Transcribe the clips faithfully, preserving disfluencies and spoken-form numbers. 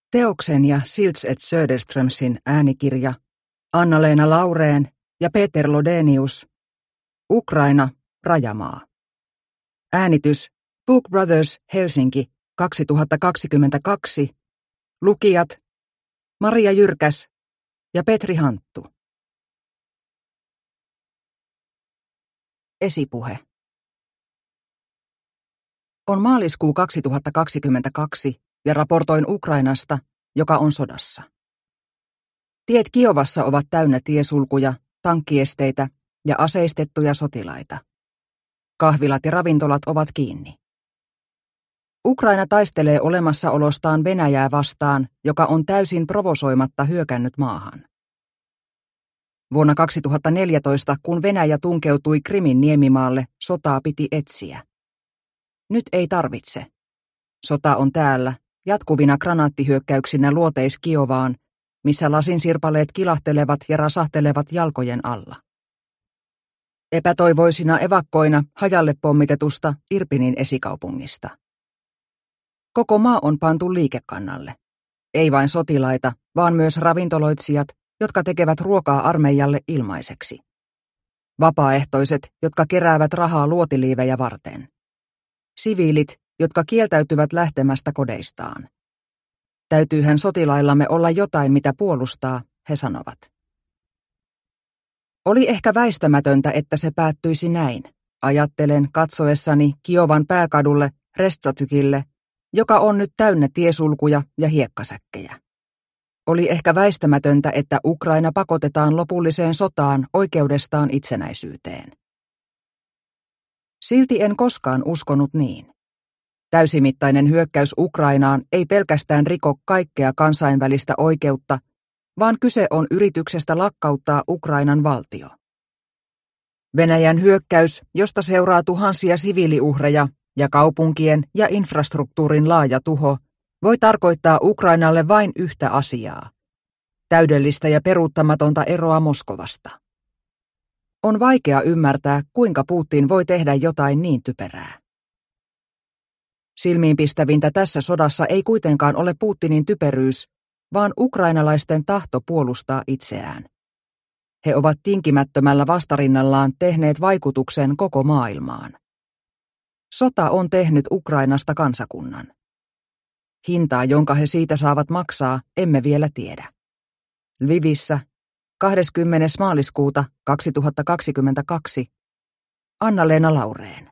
Teoksen ja Silts et Söderströmsin äänikirja, Anna-Leena Laureen ja Peter Lodenius, Ukraina, rajamaa. Äänitys Book Brothers Helsinki kaksituhattakaksikymmentäkaksi, lukijat Maria Jyrkäs ja Petri Hanttu. Esipuhe. On maaliskuu kaksituhattakaksikymmentäkaksi ja raportoin Ukrainasta, joka on sodassa. Tiet Kiovassa ovat täynnä tiesulkuja, tankkiesteitä ja aseistettuja sotilaita. Kahvilat ja ravintolat ovat kiinni. Ukraina taistelee olemassaolostaan Venäjää vastaan, joka on täysin provosoimatta hyökännyt maahan. Vuonna kaksituhattaneljätoista, kun Venäjä tunkeutui Krimin niemimaalle, sotaa piti etsiä. Nyt ei tarvitse. Sota on täällä, jatkuvina granaattihyökkäyksinä luoteis-Kiovaan, missä lasinsirpaleet kilahtelevat ja rasahtelevat jalkojen alla. Epätoivoisina evakkoina hajalle pommitetusta Irpinin esikaupungista. Koko maa on pantu liikekannalle. Ei vain sotilaita, vaan myös ravintoloitsijat, jotka tekevät ruokaa armeijalle ilmaiseksi. Vapaaehtoiset, jotka keräävät rahaa luotiliivejä varten. Siviilit, jotka kieltäytyvät lähtemästä kodeistaan. Täytyyhän sotilaillamme olla jotain, mitä puolustaa, he sanovat. Oli ehkä väistämätöntä, että se päättyisi näin, ajattelen katsoessani Kiovan pääkadulle, Reststatykille, joka on nyt täynnä tiesulkuja ja hiekkasäkkejä. Oli ehkä väistämätöntä, että Ukraina pakotetaan lopulliseen sotaan oikeudestaan itsenäisyyteen. Silti en koskaan uskonut niin. Täysimittainen hyökkäys Ukrainaan ei pelkästään riko kaikkea kansainvälistä oikeutta, vaan kyse on yrityksestä lakkauttaa Ukrainan valtio. Venäjän hyökkäys, josta seuraa tuhansia siviiliuhreja ja kaupunkien ja infrastruktuurin laaja tuho, voi tarkoittaa Ukrainalle vain yhtä asiaa: täydellistä ja peruuttamatonta eroa Moskovasta. On vaikea ymmärtää, kuinka Putin voi tehdä jotain niin typerää. Silmiinpistävintä tässä sodassa ei kuitenkaan ole Putinin typeryys, vaan ukrainalaisten tahto puolustaa itseään. He ovat tinkimättömällä vastarinnallaan tehneet vaikutuksen koko maailmaan. Sota on tehnyt Ukrainasta kansakunnan. Hintaa, jonka he siitä saavat maksaa, emme vielä tiedä. Lvivissä, kahdeskymmenes maaliskuuta kaksituhattakaksikymmentäkaksi, Anna-Leena Laureen.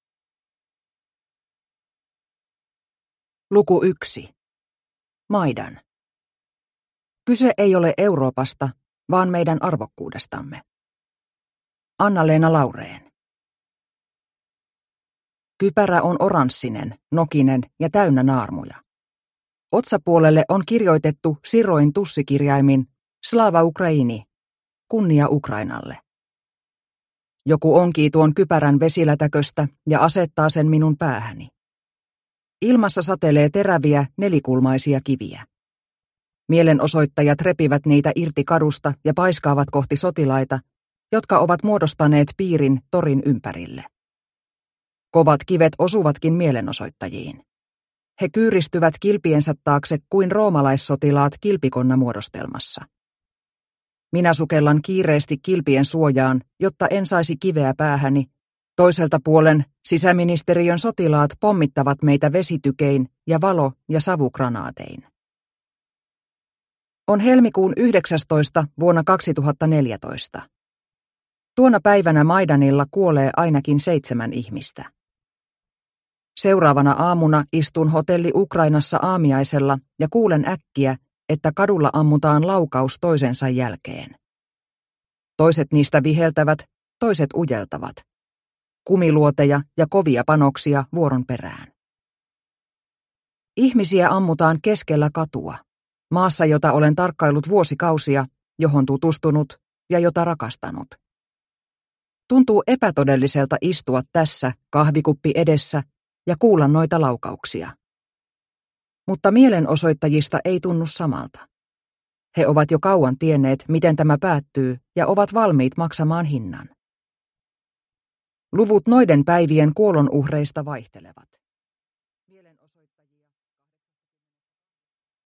Luku yksi. Maidan. Kyse ei ole Euroopasta, vaan meidän arvokkuudestamme. Anna-Leena Laureen. Kypärä on oranssinen, nokinen ja täynnä naarmuja. Otsapuolelle on kirjoitettu siroin tussikirjaimin Slava Ukraini, kunnia Ukrainalle. Joku onkii tuon kypärän vesilätäköstä ja asettaa sen minun päähäni. Ilmassa satelee teräviä nelikulmaisia kiviä. Mielenosoittajat repivät niitä irti kadusta ja paiskaavat kohti sotilaita, jotka ovat muodostaneet piirin torin ympärille. Kovat kivet osuvatkin mielenosoittajiin. He kyyristyvät kilpiensä taakse kuin roomalaissotilaat kilpikonnamuodostelmassa. Minä sukellan kiireesti kilpien suojaan, jotta en saisi kiveä päähäni. Toiselta puolen sisäministeriön sotilaat pommittavat meitä vesitykein ja valo- ja savugranaatein. On helmikuun yhdeksästoista vuonna kaksituhattaneljätoista. Tuona päivänä Maidanilla kuolee ainakin seitsemän ihmistä. Seuraavana aamuna istun hotelli Ukrainassa aamiaisella ja kuulen äkkiä, että kadulla ammutaan laukaus toisensa jälkeen. Toiset niistä viheltävät, toiset ujeltavat. Kumiluoteja ja kovia panoksia vuoron perään. Ihmisiä ammutaan keskellä katua, maassa, jota olen tarkkaillut vuosikausia, johon tutustunut ja jota rakastanut. Tuntuu epätodelliselta istua tässä kahvikuppi edessä ja kuulla noita laukauksia. Mutta mielenosoittajista ei tunnu samalta. He ovat jo kauan tienneet, miten tämä päättyy, ja ovat valmiit maksamaan hinnan. Luvut noiden päivien kuolonuhreista vaihtelevat.